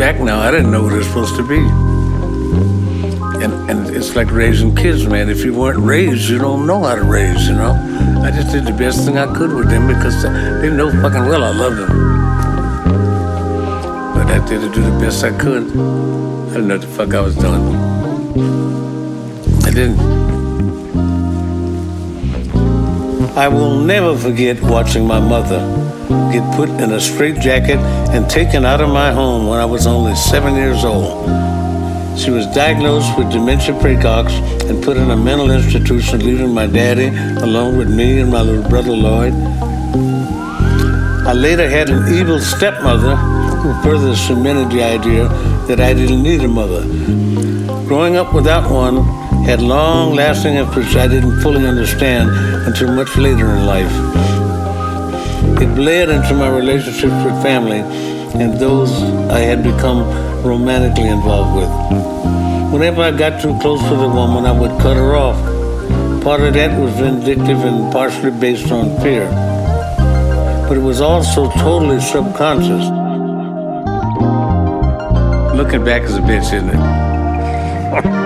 back now, I didn't know what it was supposed to be. And it's like raising kids, man. If you weren't raised, you don't know how to raise, you know? I just did the best thing I could with them because they know fucking well I loved them. But I did do the best I could. I didn't know what the fuck I was doing. I didn't. I will never forget watching my mother get put in a straitjacket and taken out of my home when I was only 7 years old. She was diagnosed with dementia praecox and put in a mental institution, leaving my daddy along with me and my little brother Lloyd. I later had an evil stepmother who further cemented the idea that I didn't need a mother. Growing up without one had long-lasting effects I didn't fully understand until much later in life. It bled into my relationships with family and those I had become romantically involved with. Whenever I got too close to the woman, I would cut her off. Part of that was vindictive and partially based on fear. But it was also totally subconscious. Looking back is a bitch, isn't it?